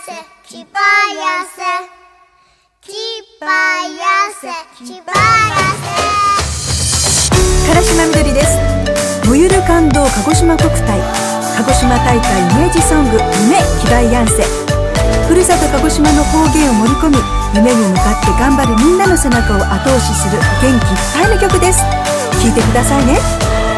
千葉やせ千葉やせ千葉やせ。 唐島みどりです。燃ゆる感動鹿児島国体鹿児島大会イメージソング夢希代やんせ。ふるさと鹿児島の方言を盛り込み、夢に向かって頑張るみんなの背中を後押しする元気いっぱいの曲です。聴いてくださいね。